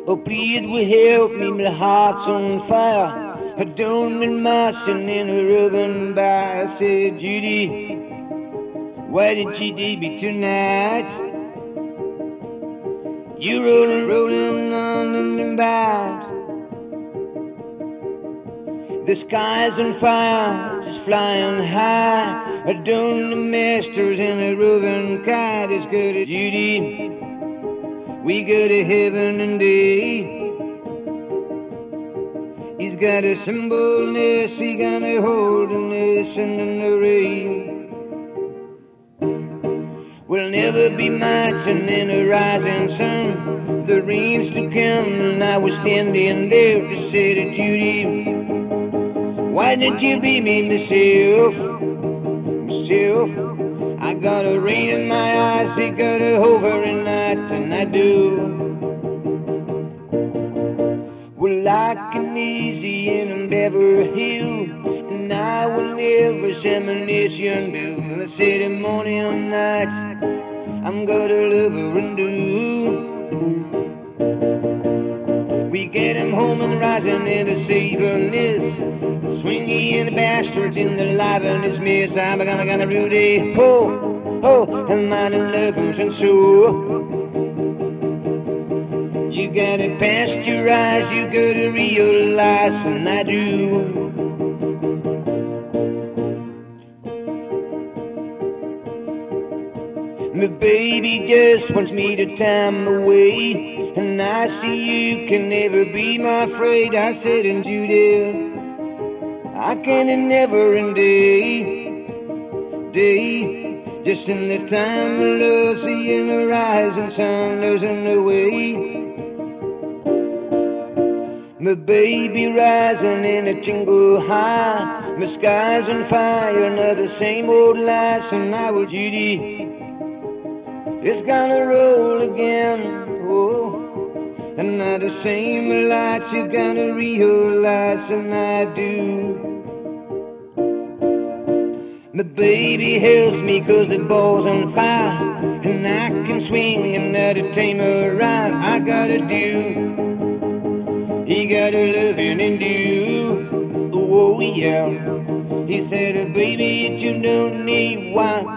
Oh, please will help me, my heart's on fire. I don't mean marching in a rubbing bar. I said, Judy, why didn't you leave me tonight? You rolling on in the bed. The sky's on fire, just flying high. I don't the masters in a roving kite as good as Judy. We go to heaven and day. He's got a symbol nest, he got a holding nest in the rain. We'll never be marching in a rising sun. The rain's to come and I was standing there to say to Judy, why didn't you be me, myself? I got a rain in my eyes, it got a hovering night, and I do. Well, like an easy in Beverly Hills, and I will never semination bill. I said in morning and night, I'm gonna love her and do. We get him home and rising in a saverness, swingy in the bastard in the liveness mess. I'm gonna Rudy, ho, ho, and mine and lovers and so. You gotta pasteurize, you gotta realize, and I do. My baby just wants me to time away, and I see you can never be my afraid. I said, and Judy, I can never end day, just in the time of love, seeing the rising sun, losing the way. My baby rising in a jingle high, my sky's on fire, another same old lies, and I will Judy. It's gonna roll again, oh, and not the same lights you're gonna realize, and I do. My baby helps me 'cause the ball's on fire, and I can swing another tame around. I gotta do, he gotta love and do, oh yeah. He said, baby, you don't need wine.